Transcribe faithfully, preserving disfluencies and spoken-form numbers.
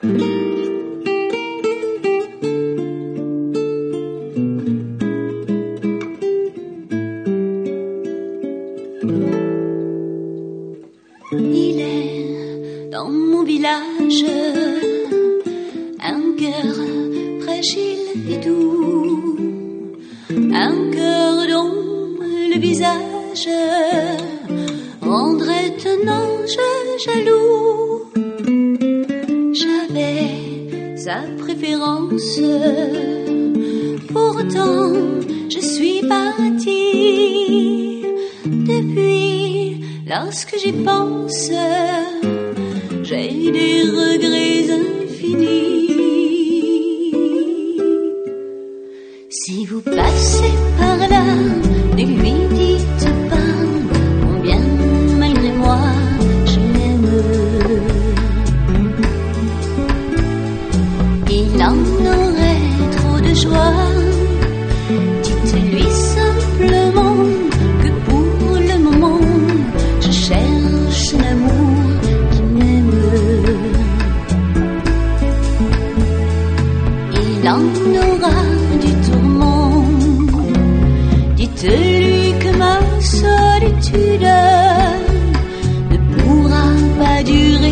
Il est dans mon village un cœur fragile et doux, un cœur dont le visage rendrait un ange jaloux. J'avais sa préférence, pourtant je suis partie. Depuis, lorsque j'y pense, j'ai des regrets infinis. Si vous passez par là, ne lui dites pas combien malgré moi je l'aime. Il en aurait trop de joie. Dites-lui simplement que pour le moment je cherche un amour qui m'aime. Il en aura du tourment. Dites-lui que ma solitude ne pourra pas durer